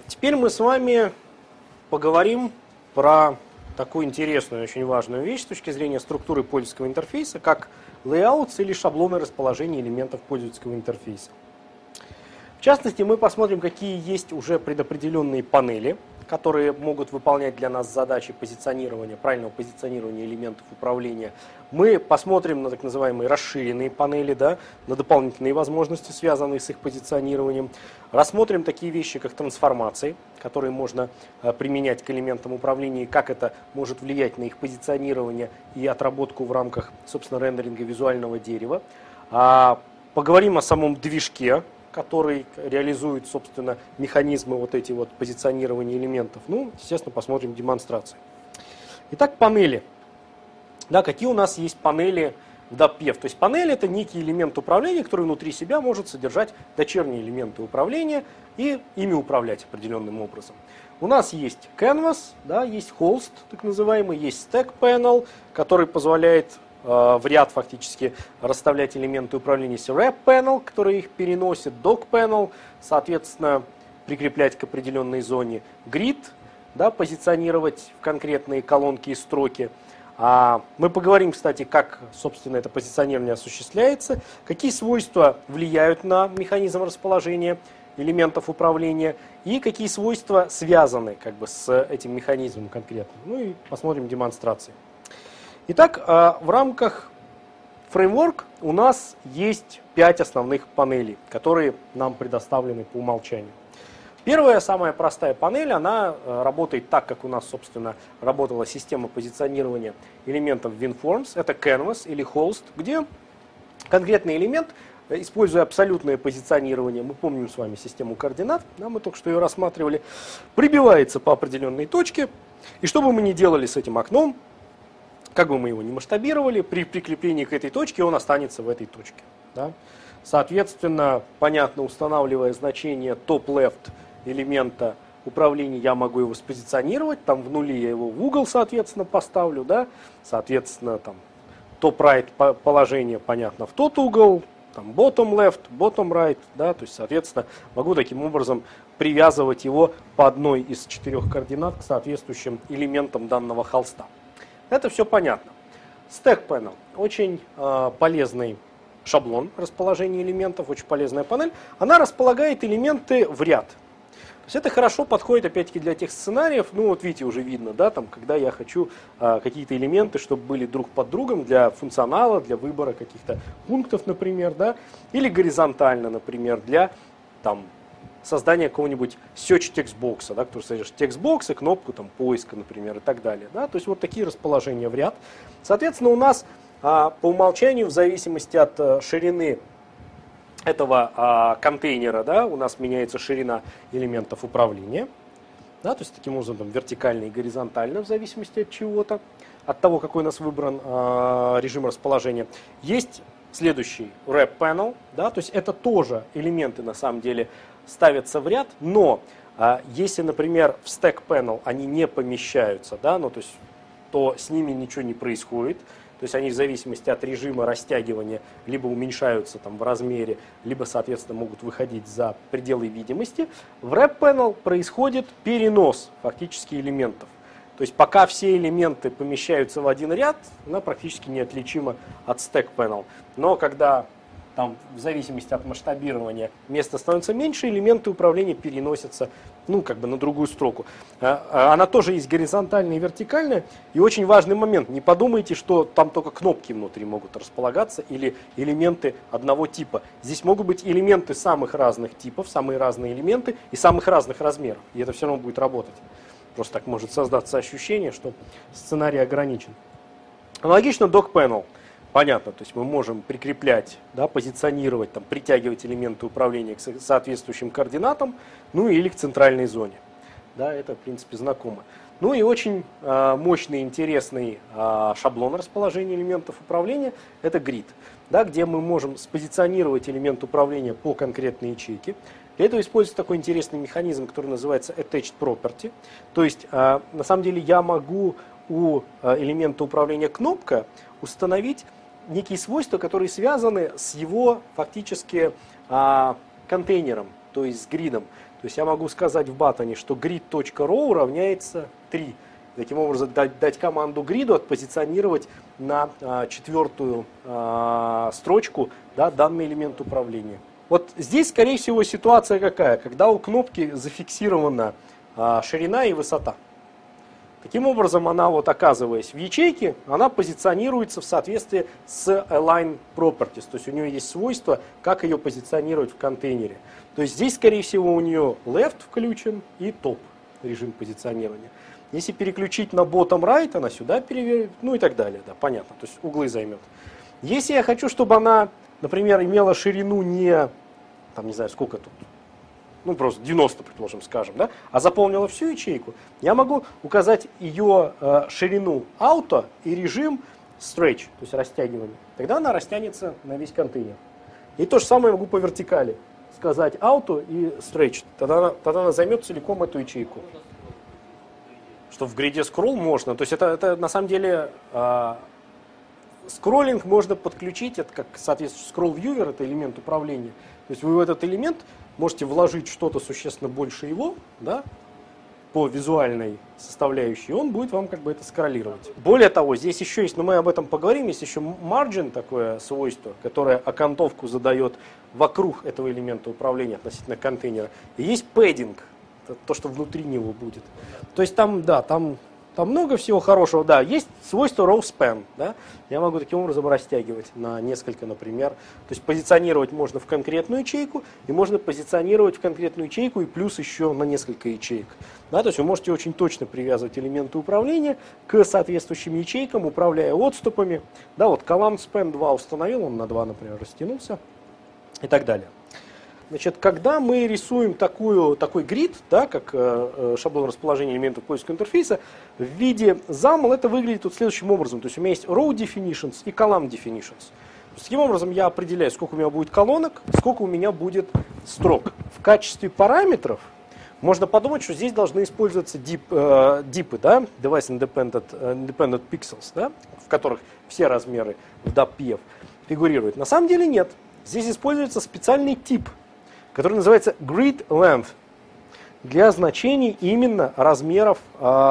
Теперь мы с вами поговорим про такую интересную, очень важную вещь с точки зрения структуры пользовательского интерфейса, как layouts или шаблоны расположения элементов пользовательского интерфейса. В частности, мы посмотрим, какие есть уже предопределенные панели, которые могут выполнять для нас задачи позиционирования, правильного позиционирования элементов управления. Мы посмотрим на так называемые расширенные панели, да, на дополнительные возможности, связанные с их позиционированием. Рассмотрим такие вещи, как трансформации, которые можно применять к элементам управления, и как это может влиять на их позиционирование и отработку в рамках, собственно, рендеринга визуального дерева. Поговорим о самом движке, который реализует, собственно, механизмы вот эти вот позиционирования элементов. Ну, естественно, посмотрим демонстрации. Итак, панели. Да, какие у нас есть панели в DAPPEV? То есть панель — это некий элемент управления, который внутри себя может содержать дочерние элементы управления и ими управлять определенным образом. У нас есть Canvas, да, есть Holst, так называемый, есть Stack Panel, который позволяет в ряд фактически расставлять элементы управления. Есть Wrap Panel, который их переносит, Dock Panel, соответственно, прикреплять к определенной зоне. Grid, да, позиционировать в конкретные колонки и строки. Мы поговорим, кстати, как, собственно, это позиционирование осуществляется, какие свойства влияют на механизм расположения элементов управления и какие свойства связаны с этим механизмом конкретно. Ну и посмотрим демонстрации. Итак, в рамках фреймворк у нас есть 5 основных панелей, которые нам предоставлены по умолчанию. Первая, самая простая панель, она работает так, как у нас, собственно, работала система позиционирования элементов WinForms. Это Canvas или Holst, где конкретный элемент, используя абсолютное позиционирование, мы помним с вами систему координат, да, мы только что ее рассматривали, прибивается по определенной точке. И что бы мы ни делали с этим окном, как бы мы его ни масштабировали, при прикреплении к этой точке он останется в этой точке. Да? Соответственно, понятно, устанавливая значение top-left элемента управления, я могу его спозиционировать, там в нуле я его в угол, соответственно, поставлю, да? Соответственно, там top-right положение, понятно, в тот угол, там bottom-left, bottom-right, да? То есть, соответственно, могу таким образом привязывать его по одной из 4 координат к соответствующим элементам данного холста. Это все понятно. Stack Panel. Очень полезный шаблон расположения элементов, очень полезная панель. Она располагает элементы в ряд. То есть это хорошо подходит, опять-таки, для тех сценариев, ну вот видите, уже видно, да, там, когда я хочу какие-то элементы, чтобы были друг под другом для функционала, для выбора каких-то пунктов, например, да, или горизонтально, например, для там, создание какого-нибудь search текстбокса, да, который содержит текстбокс и кнопку там, поиска, например, и так далее. Да, то есть вот такие расположения в ряд. Соответственно, у нас по умолчанию, в зависимости от ширины этого контейнера, да, у нас меняется ширина элементов управления. Да, то есть таким образом там, вертикально и горизонтально, в зависимости от чего-то, от того, какой у нас выбран режим расположения. Есть следующий Wrap Panel, да, то есть это тоже элементы на самом деле ставятся в ряд, но если, например, в Stack Panel они не помещаются, да, ну, то с ними ничего не происходит. То есть они в зависимости от режима растягивания либо уменьшаются там, в размере, либо, соответственно, могут выходить за пределы видимости. В Wrap Panel происходит перенос фактически элементов. То есть пока все элементы помещаются в один ряд, она практически неотличима от Stack Panel. Но когда там, в зависимости от масштабирования места становится меньше, элементы управления переносятся на другую строку. Она тоже есть горизонтальная и вертикальная. И очень важный момент. Не подумайте, что там только кнопки внутри могут располагаться или элементы одного типа. Здесь могут быть элементы самых разных типов, самые разные элементы и самых разных размеров. И это все равно будет работать. Просто так может создаться ощущение, что сценарий ограничен. Аналогично Dock Panel. Понятно, то есть мы можем прикреплять, да, позиционировать, там, притягивать элементы управления к соответствующим координатам, ну или к центральной зоне. Да, это, в принципе, знакомо. Ну и очень мощный, интересный шаблон расположения элементов управления – это Grid, да, где мы можем спозиционировать элемент управления по конкретной ячейке. Для этого используется такой интересный механизм, который называется Attached Property. То есть, на самом деле, я могу у элемента управления кнопка установить некие свойства, которые связаны с его фактически контейнером, то есть с гридом. То есть я могу сказать в баттоне, что grid.row равняется 3. Таким образом дать команду гриду отпозиционировать на четвертую строчку, да, данный элемент управления. Вот здесь, скорее всего, ситуация какая? Когда у кнопки зафиксирована ширина и высота. Таким образом, она, вот, оказываясь в ячейке, она позиционируется в соответствии с align properties. То есть у нее есть свойство, как ее позиционировать в контейнере. То есть здесь, скорее всего, у нее left включен и top режим позиционирования. Если переключить на bottom right, она сюда перевернет, ну и так далее. Да, понятно, то есть углы займет. Если я хочу, чтобы она, например, имела ширину не, там, не знаю, сколько тут, ну просто 90, предположим, скажем, да, а заполнила всю ячейку, я могу указать ее ширину auto и режим stretch, то есть растягивание. Тогда она растянется на весь контейнер. И то же самое могу по вертикали сказать auto и stretch. Тогда она займет целиком эту ячейку. Что в гриде scroll можно. То есть это на самом деле скроллинг можно подключить, это как соответствует scroll viewer, это элемент управления. То есть вы в этот элемент можете вложить что-то существенно больше его, да, по визуальной составляющей, и он будет вам как бы это скроллировать. Более того, здесь еще есть, но мы об этом поговорим, есть еще margin, такое свойство, которое окантовку задает вокруг этого элемента управления относительно контейнера. И есть padding, то, что внутри него будет. То есть там, да, там много всего хорошего. Да, есть свойство row span. Да? Я могу таким образом растягивать на несколько, например. То есть позиционировать можно в конкретную ячейку, и можно позиционировать в конкретную ячейку и плюс еще на несколько ячеек. Да? То есть вы можете очень точно привязывать элементы управления к соответствующим ячейкам, управляя отступами. Да, вот column span 2 установил, он на 2, например, растянулся и так далее. Значит, когда мы рисуем такой грид, да, как шаблон расположения элементов поиска интерфейса, в виде XAML это выглядит вот следующим образом. То есть у меня есть row definitions и column definitions. Таким образом я определяю, сколько у меня будет колонок, сколько у меня будет строк. В качестве параметров можно подумать, что здесь должны использоваться DIP, да, Device Independent Pixels, да, в которых все размеры в DAPF фигурируют. На самом деле нет. Здесь используется специальный тип, который называется grid length, для значений именно размеров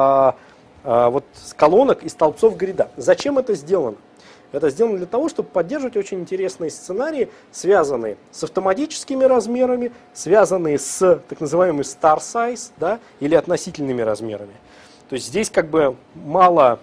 вот, колонок и столбцов грида. Зачем это сделано? Это сделано для того, чтобы поддерживать очень интересные сценарии, связанные с автоматическими размерами, связанные с так называемым star size, да, или относительными размерами. То есть здесь как бы мало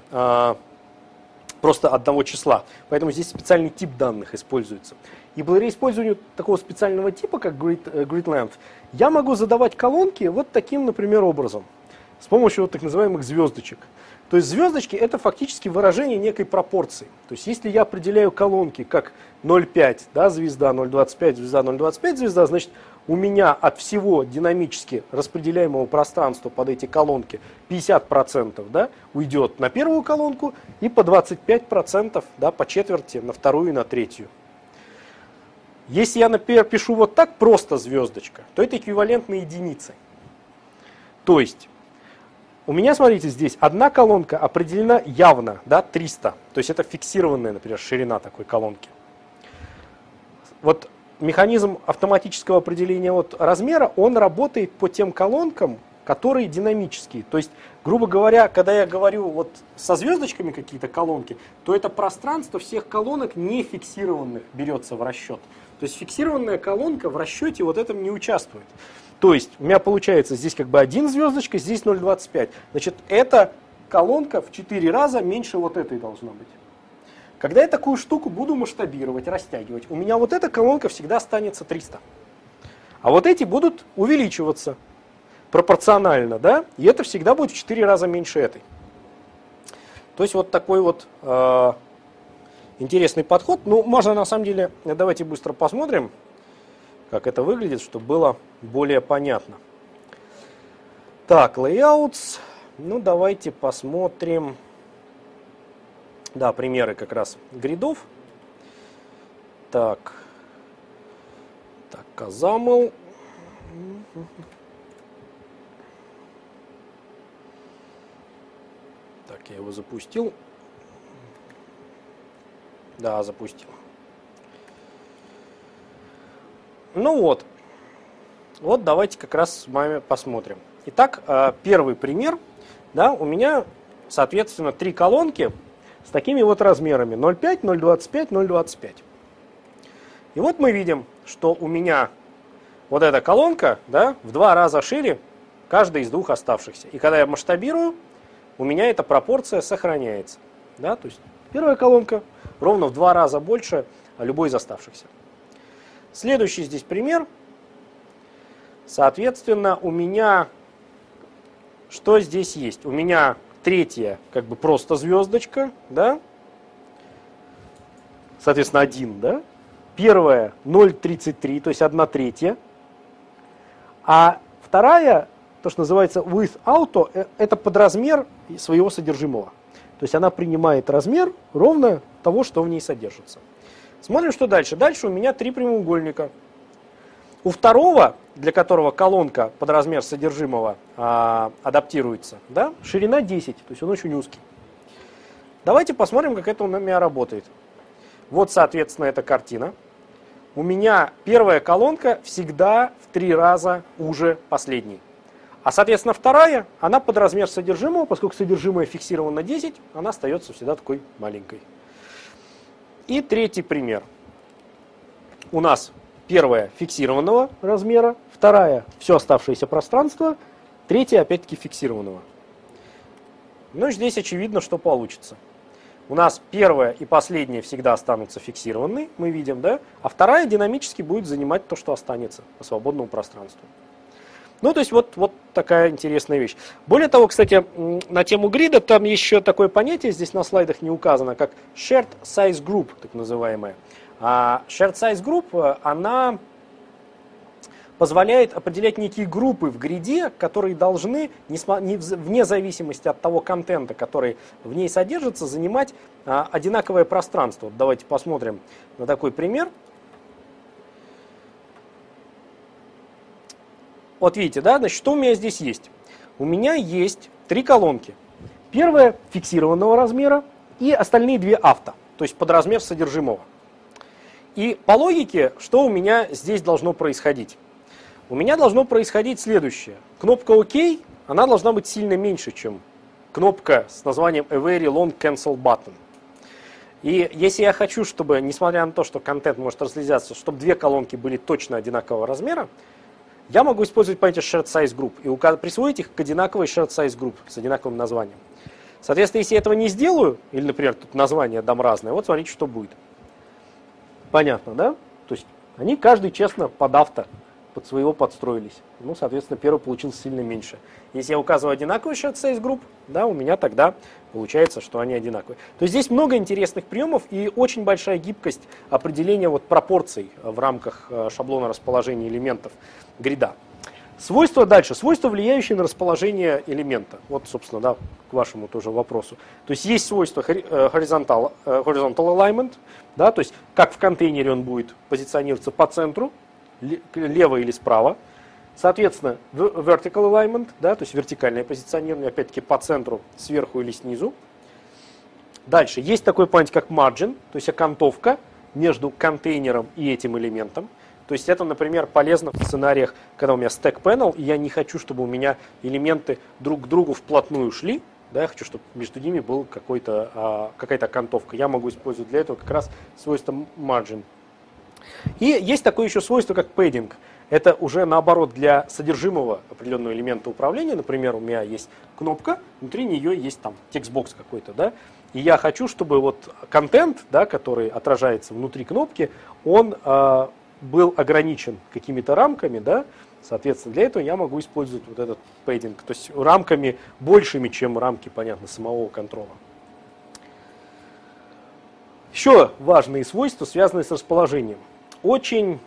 просто одного числа, поэтому здесь специальный тип данных используется. И благодаря использованию такого специального типа, как grid length, я могу задавать колонки вот таким, например, образом, с помощью вот так называемых звездочек. То есть звездочки это фактически выражение некой пропорции. То есть если я определяю колонки как 0,5, да, звезда, 0,25, звезда, 0,25, звезда, значит у меня от всего динамически распределяемого пространства под эти колонки 50%, да, уйдет на первую колонку и по 25%, да, по четверти на вторую и на третью. Если я, например, пишу вот так, просто звездочка, то это эквивалентно единице. То есть у меня, смотрите, здесь одна колонка определена явно, да, 300. То есть это фиксированная, например, ширина такой колонки. Вот механизм автоматического определения вот размера, он работает по тем колонкам, которые динамические. То есть, грубо говоря, когда я говорю вот со звездочками какие-то колонки, то это пространство всех колонок не фиксированных берется в расчет. То есть фиксированная колонка в расчете вот этом не участвует. То есть у меня получается здесь как бы 1 звездочка, здесь 0,25. Значит, эта колонка в 4 раза меньше вот этой должна быть. Когда я такую штуку буду масштабировать, растягивать, у меня вот эта колонка всегда останется 300. А вот эти будут увеличиваться пропорционально, да, и это всегда будет в 4 раза меньше этой. То есть вот такой вот интересный подход. Ну, можно на самом деле, давайте быстро посмотрим, как это выглядит, чтобы было более понятно. Так, layouts. Ну, давайте посмотрим. Да, примеры как раз гридов. Так, XAML. Так, я его запустил. Да, запустил. Ну вот. Вот давайте как раз с вами посмотрим. Итак, первый пример. Да, у меня, соответственно, 3 колонки с такими вот размерами 0,5, 0,25, 0,25. И вот мы видим, что у меня вот эта колонка, да, в 2 раза шире каждой из 2 оставшихся. И когда я масштабирую, у меня эта пропорция сохраняется. Да, то есть первая колонка ровно в 2 раза больше любой из оставшихся. Следующий здесь пример. Соответственно, у меня что здесь есть? У меня третья как бы просто звездочка, да? Соответственно, 1, да? Первая 0,33, то есть 1/3. А вторая, то, что называется with auto, это подразмер своего содержимого. То есть она принимает размер ровно того, что в ней содержится. Смотрим, что дальше. Дальше у меня 3 прямоугольника. У второго, для которого колонка под размер содержимого адаптируется, да, ширина 10, то есть он очень узкий. Давайте посмотрим, как это у меня работает. Вот, соответственно, эта картина. У меня первая колонка всегда в 3 раза уже последней. А, соответственно, вторая, она под размер содержимого, поскольку содержимое фиксировано на 10, она остается всегда такой маленькой. И третий пример. У нас первая фиксированного размера, вторая все оставшееся пространство, третья опять-таки фиксированного. Ну, здесь очевидно, что получится. У нас первая и последняя всегда останутся фиксированные, мы видим, да? А вторая динамически будет занимать то, что останется по свободному пространству. Ну, то есть вот такая интересная вещь. Более того, кстати, на тему грида там еще такое понятие, здесь на слайдах не указано, как shared size group, так называемое. А shared size group, она позволяет определять некие группы в гриде, которые должны, вне зависимости от того контента, который в ней содержится, занимать одинаковое пространство. Вот давайте посмотрим на такой пример. Вот видите, да, значит, что у меня здесь есть? У меня есть 3 колонки. Первая фиксированного размера и остальные 2 авто, то есть под размер содержимого. И по логике, что у меня здесь должно происходить? У меня должно происходить следующее. Кнопка ОК, она должна быть сильно меньше, чем кнопка с названием A Very Long Cancel Button. И если я хочу, чтобы, несмотря на то, что контент может разлезаться, чтобы 2 колонки были точно одинакового размера, я могу использовать понятие shared size group и присвоить их к одинаковой shared size group с одинаковым названием. Соответственно, если я этого не сделаю, или, например, тут название дам разное, вот смотрите, что будет. Понятно, да? То есть они каждый честно под авто, под своего подстроились. Ну, соответственно, первый получился сильно меньше. Если я указываю одинаковый shared size group, да, у меня тогда получается, что они одинаковые. То есть здесь много интересных приемов и очень большая гибкость определения вот пропорций в рамках шаблона расположения элементов грида. Свойства дальше. Свойства, влияющие на расположение элемента. Вот, собственно, да, к вашему тоже вопросу. То есть есть свойство horizontal alignment, да, то есть как в контейнере он будет позиционироваться по центру, лево или справа. Соответственно, vertical alignment, да, то есть вертикальное позиционирование, опять-таки по центру, сверху или снизу. Дальше есть такой понятие, как margin, то есть окантовка между контейнером и этим элементом. То есть это, например, полезно в сценариях, когда у меня stack panel, и я не хочу, чтобы у меня элементы друг к другу вплотную шли. Да, я хочу, чтобы между ними была какая-то окантовка. Я могу использовать для этого как раз свойство margin. И есть такое еще свойство, как padding. Это уже наоборот для содержимого определенного элемента управления. Например, у меня есть кнопка, внутри нее есть там текстбокс какой-то, да. И я хочу, чтобы вот контент, да, который отражается внутри кнопки, он был ограничен какими-то рамками, да. Соответственно, для этого я могу использовать вот этот padding, то есть рамками большими, чем рамки, понятно, самого контрола. Еще важные свойства, связанные с расположением. Очень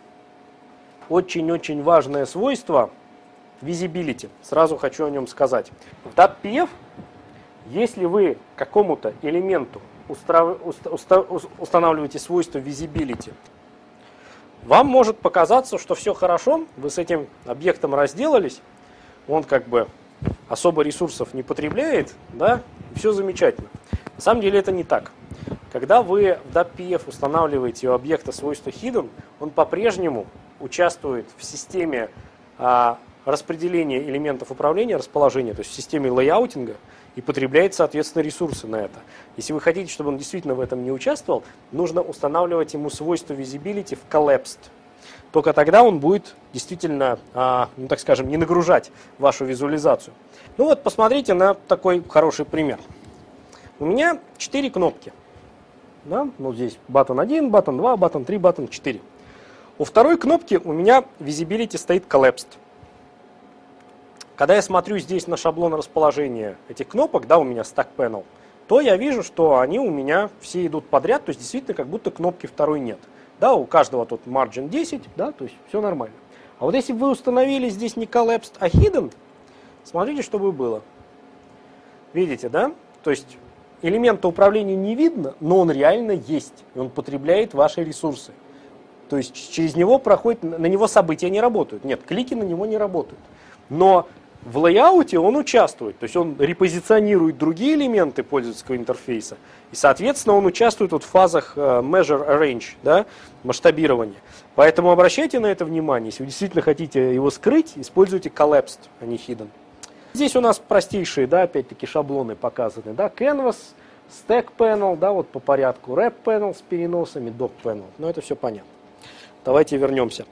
важное свойство visibility. Сразу хочу о нем сказать. В DATPF, если вы какому-то элементу устанавливаете свойство visibility, вам может показаться, что все хорошо, вы с этим объектом разделались, он как бы особо ресурсов не потребляет, да, все замечательно. На самом деле это не так. Когда вы в DATPF устанавливаете у объекта свойство hidden, он по-прежнему участвует в системе распределение элементов управления, расположения, то есть в системе лейаутинга, и потребляет, соответственно, ресурсы на это. Если вы хотите, чтобы он действительно в этом не участвовал, нужно устанавливать ему свойство visibility в collapsed. Только тогда он будет действительно, ну, так скажем, не нагружать вашу визуализацию. Ну вот, посмотрите на такой хороший пример. У меня 4 кнопки. Да? Ну, здесь button 1, button 2, button 3, button 4. У второй кнопки у меня visibility стоит collapsed. Когда я смотрю здесь на шаблон расположения этих кнопок, да, у меня stack panel, то я вижу, что они у меня все идут подряд, то есть действительно как будто кнопки второй нет. Да, у каждого тут margin 10, да, то есть все нормально. А вот если бы вы установили здесь не collapsed, а hidden, смотрите, что бы было. Видите, да? То есть элемента управления не видно, но он реально есть, и он потребляет ваши ресурсы. То есть через него проходит, на него события не работают. Нет, клики на него не работают. Но в лейауте он участвует, то есть он репозиционирует другие элементы пользовательского интерфейса, и, соответственно, он участвует вот в фазах measure arrange, да, масштабирования. Поэтому обращайте на это внимание. Если вы действительно хотите его скрыть, используйте collapsed, а не hidden. Здесь у нас простейшие, да, опять-таки шаблоны показаны, да, canvas, stack panel, да, вот по порядку, wrap panel с переносами, dock panel, но это все понятно. Давайте вернемся.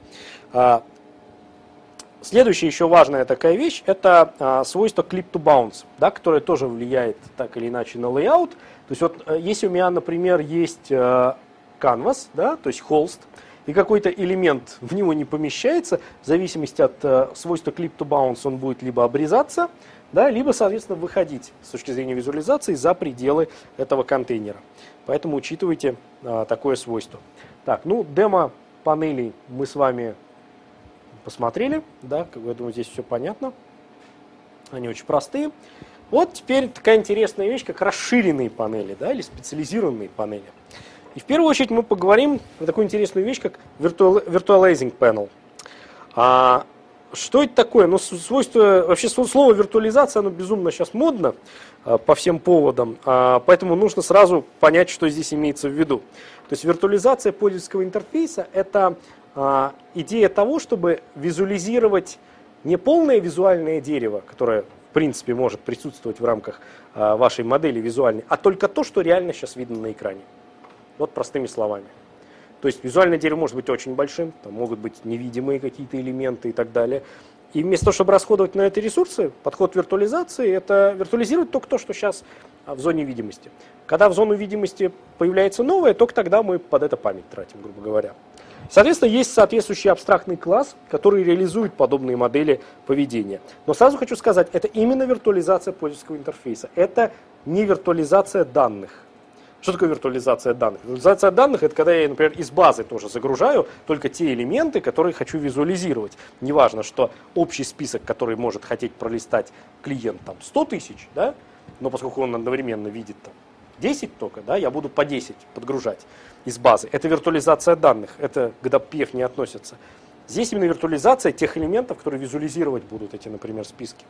Следующая еще важная такая вещь, это свойство clip to bounce, да, которое тоже влияет так или иначе на layout. То есть вот если у меня, например, есть canvas, да, то есть холст, и какой-то элемент в него не помещается, в зависимости от свойства clip to bounce он будет либо обрезаться, да, либо, соответственно, выходить с точки зрения визуализации за пределы этого контейнера. Поэтому учитывайте такое свойство. Так, ну, демо панелей мы с вами посмотрели, да, я думаю, здесь все понятно. Они очень простые. Вот теперь такая интересная вещь, как расширенные панели, да, или специализированные панели. И в первую очередь мы поговорим о такую интересную вещь, как virtualizing panel. Что это такое? Ну, свойство, вообще слово виртуализация, оно безумно сейчас модно по всем поводам, поэтому нужно сразу понять, что здесь имеется в виду. То есть виртуализация пользовательского интерфейса – это идея того, чтобы визуализировать не полное визуальное дерево, которое в принципе может присутствовать в рамках вашей модели визуальной, а только то, что реально сейчас видно на экране. Вот простыми словами. То есть визуальное дерево может быть очень большим, там могут быть невидимые какие-то элементы и так далее. И вместо того, чтобы расходовать на это ресурсы, подход виртуализации – это виртуализировать только то, что сейчас в зоне видимости. Когда в зону видимости появляется новое, только тогда мы под это память тратим, грубо говоря. Соответственно, есть соответствующий абстрактный класс, который реализует подобные модели поведения. Но сразу хочу сказать, это именно виртуализация пользовательского интерфейса. Это не виртуализация данных. Что такое виртуализация данных? Виртуализация данных – это когда я, например, из базы тоже загружаю только те элементы, которые хочу визуализировать. Неважно, что общий список, который может хотеть пролистать клиент, там 100 тысяч, да? Но поскольку он одновременно видит там 10 только, да, я буду по 10 подгружать из базы. Это виртуализация данных, это к DAPF не относится. Здесь именно виртуализация тех элементов, которые визуализировать будут эти, например, списки.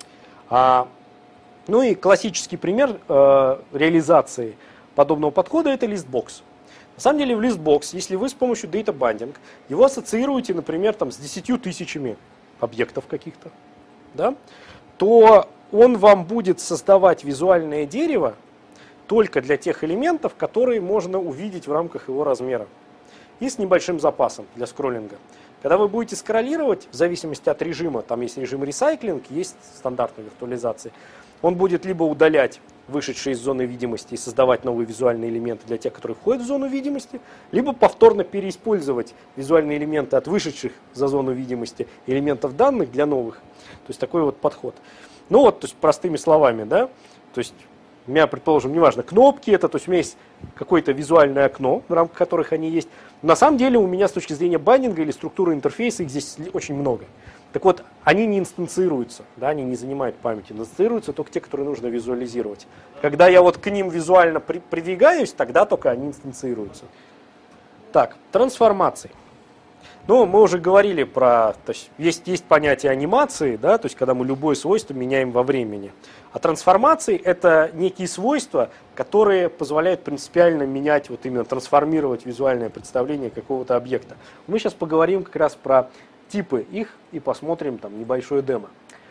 Ну и классический пример реализации подобного подхода – это листбокс. На самом деле в листбокс, если вы с помощью data binding его ассоциируете, например, там, с 10 тысячами объектов каких-то, да, то он вам будет создавать визуальное дерево только для тех элементов, которые можно увидеть в рамках его размера. И с небольшим запасом для скроллинга. Когда вы будете скроллировать, в зависимости от режима, там есть режим recycling, есть стандартная виртуализация, он будет либо удалять вышедшие из зоны видимости и создавать новые визуальные элементы для тех, которые входят в зону видимости, либо повторно переиспользовать визуальные элементы от вышедших за зону видимости элементов данных для новых. То есть такой вот подход. Ну вот, то есть простыми словами, да, то есть у меня, предположим, неважно, кнопки это, то есть у меня есть какое-то визуальное окно, в рамках которых они есть. На самом деле у меня с точки зрения байдинга или структуры интерфейса их здесь очень много. Так вот, они не инстанцируются, да, они не занимают памяти, инстанцируются только те, которые нужно визуализировать. Когда я вот к ним визуально придвигаюсь, тогда только они инстанцируются. Так, трансформации. Ну, мы уже говорили про, то есть есть понятие анимации, да, то есть когда мы любое свойство меняем во времени. А трансформации – это некие свойства, которые позволяют принципиально менять, вот именно трансформировать визуальное представление какого-то объекта. Мы сейчас поговорим как раз про типы их и посмотрим там небольшое демо.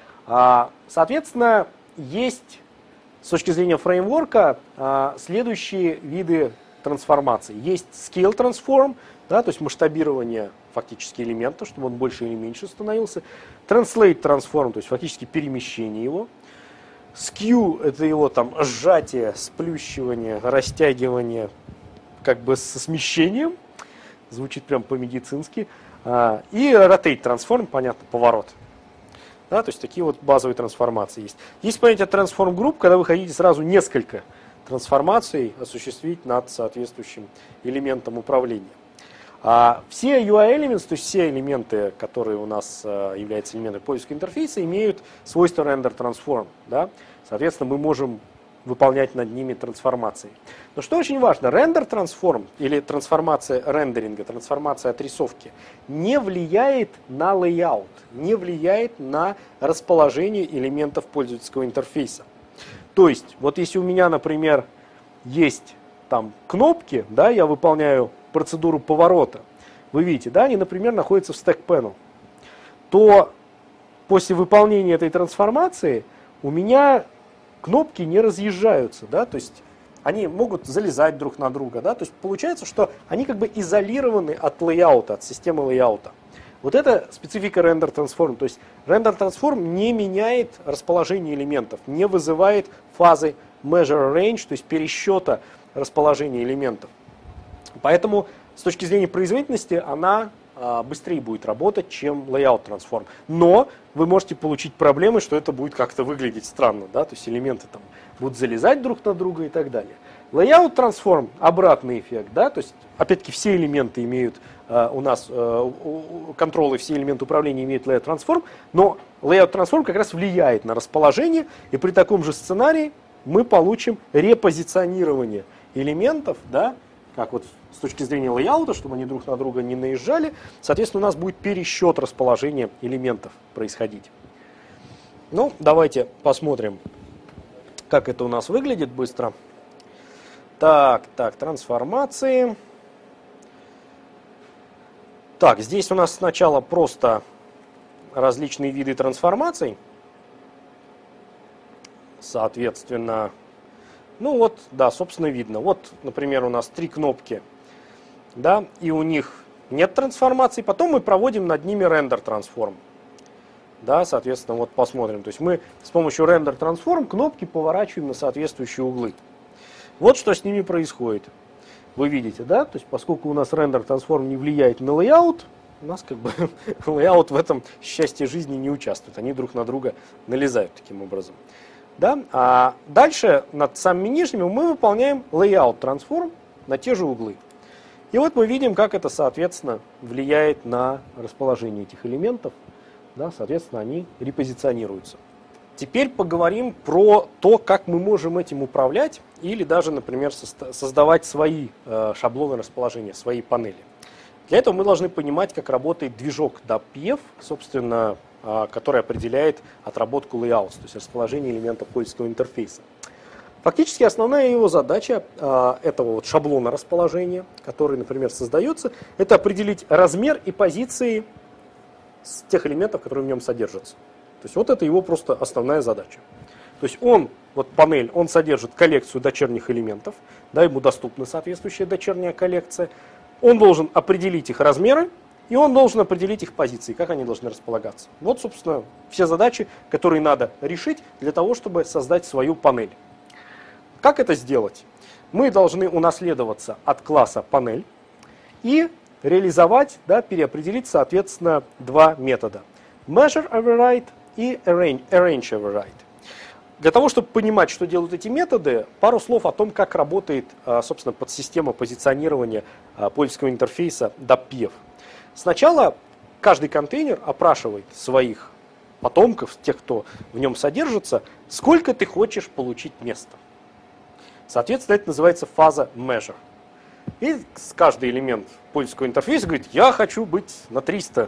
Соответственно, есть с точки зрения фреймворка следующие виды трансформации. Есть Scale Transform, да, то есть масштабирование фактически элемента, чтобы он больше или меньше становился. Translate Transform, то есть фактически перемещение его. Skew — это его там сжатие, сплющивание, растягивание как бы со смещением. Звучит прям по-медицински. И Rotate Transform, понятно, поворот. Да, то есть такие вот базовые трансформации есть. Есть понятие Transform Group, когда вы хотите сразу несколько трансформаций осуществить над соответствующим элементом управления. Все UI Elements, то есть все элементы, которые у нас являются элементами пользовательского интерфейса, имеют свойство Render Transform. Да? Соответственно, мы можем выполнять над ними трансформации. Но что очень важно, Render Transform или трансформация рендеринга, трансформация отрисовки не влияет на layout, не влияет на расположение элементов пользовательского интерфейса. То есть, вот если у меня, например, есть там кнопки, да, я выполняю процедуру поворота, вы видите, да, они, например, находятся в Stack Panel, то после выполнения этой трансформации у меня кнопки не разъезжаются, да, то есть они могут залезать друг на друга, да, то есть получается, что они как бы изолированы от лейаута, от системы лейаута. Вот это специфика Render Transform, то есть Render Transform не меняет расположение элементов, не вызывает фазы Measure Range, то есть пересчета расположения элементов. Поэтому с точки зрения производительности она быстрее будет работать, чем Layout Transform. Но вы можете получить проблемы, что это будет как-то выглядеть странно, да? То есть элементы там будут залезать друг на друга и так далее. Layout Transform — обратный эффект, да? То есть опять-таки все элементы имеют у нас контролы, все элементы управления имеют Layout Transform, но Layout Transform как раз влияет на расположение, и при таком же сценарии мы получим репозиционирование элементов, да, как вот с точки зрения лейаута, чтобы они друг на друга не наезжали. Соответственно, у нас будет пересчет расположения элементов происходить. Ну, давайте посмотрим, как это у нас выглядит быстро. Так, трансформации. Так, здесь у нас сначала просто различные виды трансформаций. Соответственно, ну вот, да, собственно, видно. Вот, например, у нас 3 кнопки, да, и у них нет трансформации. Потом мы проводим над ними Render Transform. Да, соответственно, вот посмотрим. То есть мы с помощью Render Transform кнопки поворачиваем на соответствующие углы. Вот что с ними происходит. Вы видите, да? То есть поскольку у нас Render Transform не влияет на layout, у нас как бы layout в этом счастье жизни не участвует. Они друг на друга налезают таким образом. Да? А дальше над самыми нижними мы выполняем Layout Transform на те же углы. И вот мы видим, как это, соответственно, влияет на расположение этих элементов. Да? Соответственно, они репозиционируются. Теперь поговорим про то, как мы можем этим управлять или даже, например, создавать свои шаблоны расположения, свои панели. Для этого мы должны понимать, как работает движок DAPF, собственно, который определяет отработку layouts, то есть расположение элементов пользовательского интерфейса. Фактически основная его задача этого вот шаблона расположения, который, например, создается, это определить размер и позиции тех элементов, которые в нем содержатся. То есть вот это его просто основная задача. То есть он, вот панель, он содержит коллекцию дочерних элементов, да, ему доступна соответствующая дочерняя коллекция. Он должен определить их размеры, и он должен определить их позиции, как они должны располагаться. Вот, собственно, все задачи, которые надо решить для того, чтобы создать свою панель. Как это сделать? Мы должны унаследоваться от класса панель и реализовать, да, переопределить, соответственно, 2 метода. Measure Override и Arrange Override. Для того, чтобы понимать, что делают эти методы, пару слов о том, как работает, собственно, подсистема позиционирования пользовательского интерфейса DAPF. Сначала каждый контейнер опрашивает своих потомков, тех, кто в нем содержится, сколько ты хочешь получить места. Соответственно, это называется фаза Measure. И каждый элемент пользовательского интерфейса говорит, я хочу быть на 300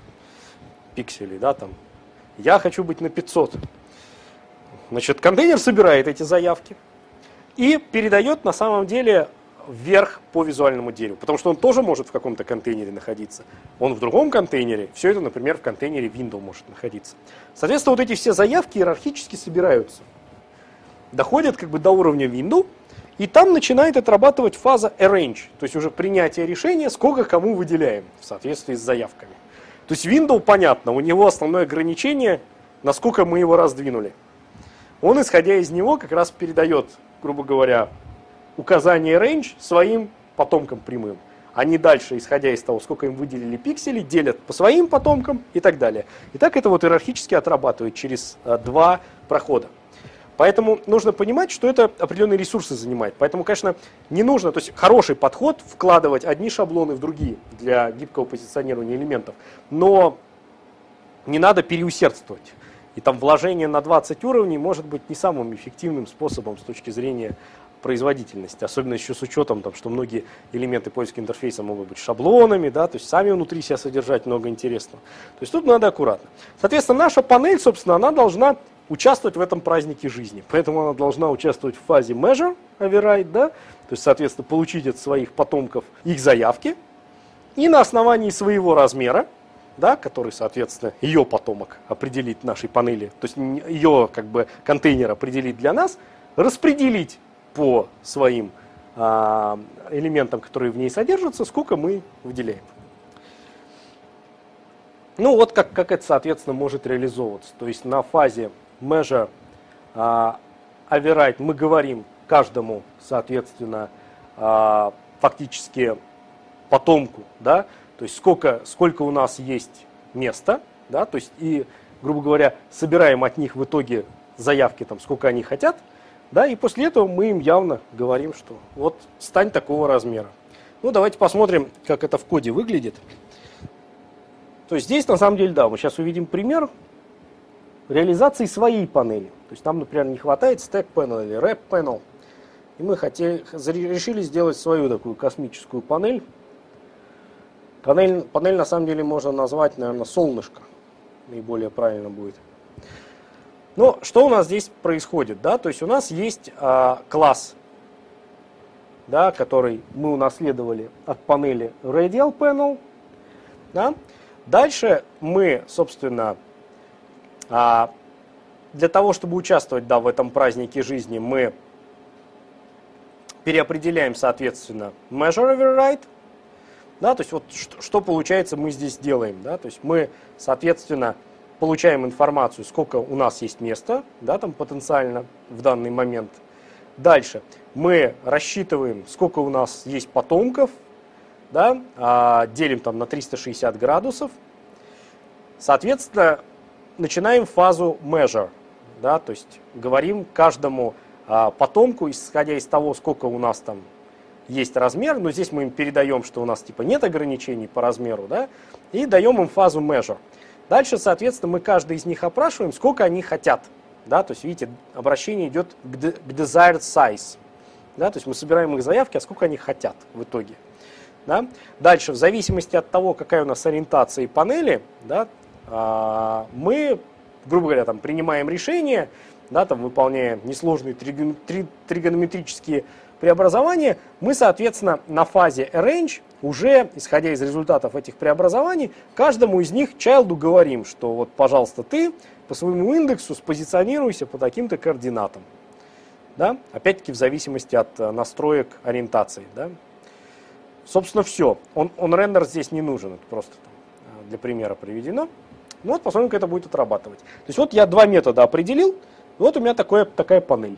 пикселей, да, там, я хочу быть на 500. Значит, контейнер собирает эти заявки и передает на самом деле вверх по визуальному дереву, потому что он тоже может в каком-то контейнере находиться. Он в другом контейнере, все это, например, в контейнере window может находиться. Соответственно, вот эти все заявки иерархически собираются, доходят как бы до уровня window, и там начинает отрабатывать фаза arrange, то есть уже принятие решения, сколько кому выделяем в соответствии с заявками. То есть window, понятно, у него основное ограничение, насколько мы его раздвинули. Он, исходя из него, как раз передает, грубо говоря, указание range своим потомкам прямым. Они дальше, исходя из того, сколько им выделили пикселей, делят по своим потомкам и так далее. И так это вот иерархически отрабатывает через два прохода. Поэтому нужно понимать, что это определенные ресурсы занимает. Поэтому, конечно, не нужно, то есть хороший подход вкладывать одни шаблоны в другие для гибкого позиционирования элементов, но не надо переусердствовать. И там вложение на 20 уровней может быть не самым эффективным способом с точки зрения производительности, особенно еще с учетом, там, что многие элементы поиска интерфейса могут быть шаблонами, да, то есть сами внутри себя содержать много интересного. То есть тут надо аккуратно. Соответственно, наша панель, собственно, она должна участвовать в этом празднике жизни. Поэтому она должна участвовать в фазе measure, override, да, то есть, соответственно, получить от своих потомков их заявки и на основании своего размера, да, который, соответственно, ее потомок определит нашей панели, то есть ее как бы контейнер определит для нас, распределить по своим элементам, которые в ней содержатся, сколько мы выделяем. Ну вот как это, соответственно, может реализовываться. То есть на фазе measure override мы говорим каждому, соответственно, фактически потомку, да, то есть сколько у нас есть места, да, то есть и, грубо говоря, собираем от них в итоге заявки, там, сколько они хотят, да, и после этого мы им явно говорим, что вот стань такого размера. Ну, давайте посмотрим, как это в коде выглядит. То есть здесь, на самом деле, да, мы сейчас увидим пример реализации своей панели. То есть нам, например, не хватает stack panel или wrap panel. И мы решили сделать свою такую космическую панель. Панель на самом деле можно назвать, наверное, солнышко. Наиболее правильно будет. Но что у нас здесь происходит? Да? То есть у нас есть класс, да, который мы унаследовали от панели Radial Panel. Да? Дальше мы, собственно, для того, чтобы участвовать, да, в этом празднике жизни, мы переопределяем, соответственно, measure override. Да, то есть вот что получается мы здесь делаем. Да? То есть мы, соответственно, получаем информацию, сколько у нас есть места, да, там потенциально в данный момент. Дальше мы рассчитываем, сколько у нас есть потомков, да, делим там на 360 градусов. Соответственно, начинаем фазу measure, да, то есть говорим каждому потомку, исходя из того, сколько у нас там есть размер, но здесь мы им передаем, что у нас типа нет ограничений по размеру, да, и даем им фазу measure. Дальше, соответственно, мы каждый из них опрашиваем, сколько они хотят. Да, то есть, видите, обращение идет к desired size. Да, то есть мы собираем их заявки, а сколько они хотят в итоге. Да. Дальше, в зависимости от того, какая у нас ориентация панели, да, мы, грубо говоря, там, принимаем решение, да, там, выполняя несложные тригонометрические преобразования, мы, соответственно, на фазе arrange, уже, исходя из результатов этих преобразований, каждому из них чайлду говорим, что вот, пожалуйста, ты по своему индексу спозиционируйся по таким-то координатам. Да? Опять-таки в зависимости от настроек ориентации. Да? Собственно, все. Он рендер здесь не нужен, это просто там, для примера приведено. Ну вот, посмотрим, как это будет отрабатывать. То есть вот я два метода определил, вот у меня такая панель.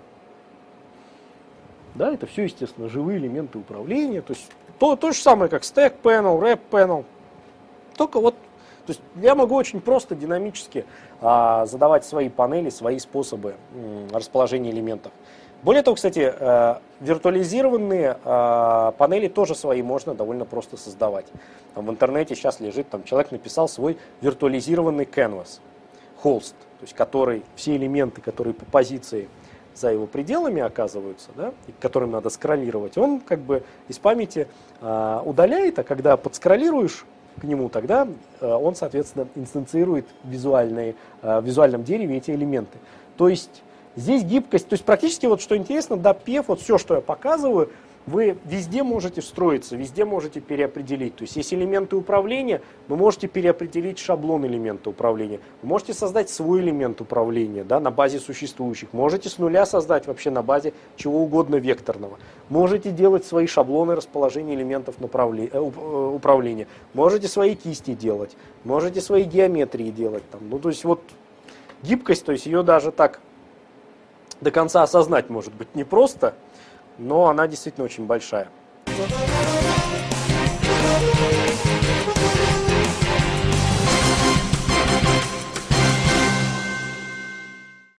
Да, это все, естественно, живые элементы управления. То есть то же самое, как stack panel, wrap panel. Только вот, то есть я могу очень просто, динамически задавать свои панели, свои способы расположения элементов. Более того, кстати, виртуализированные панели тоже свои можно довольно просто создавать. Там в интернете сейчас лежит, там человек написал свой виртуализированный canvas, холст, то есть который, все элементы, которые по позиции за его пределами оказываются, да, и к которым надо скроллировать, он как бы из памяти удаляет, а когда подскроллируешь к нему, тогда он, соответственно, инстанцирует в визуальном дереве эти элементы. То есть здесь гибкость, то есть практически вот что интересно, да, PF, вот все, что я показываю, вы везде можете встроиться, везде можете переопределить. То есть есть элементы управления, вы можете переопределить шаблон элемента управления. Вы можете создать свой элемент управления, да, на базе существующих. Можете с нуля создать вообще на базе чего угодно векторного. Можете делать свои шаблоны расположения элементов управления. Можете свои кисти делать. Можете свои геометрии делать. Там. Ну, то есть вот гибкость, то есть ее даже так до конца осознать может быть непросто, но она действительно очень большая.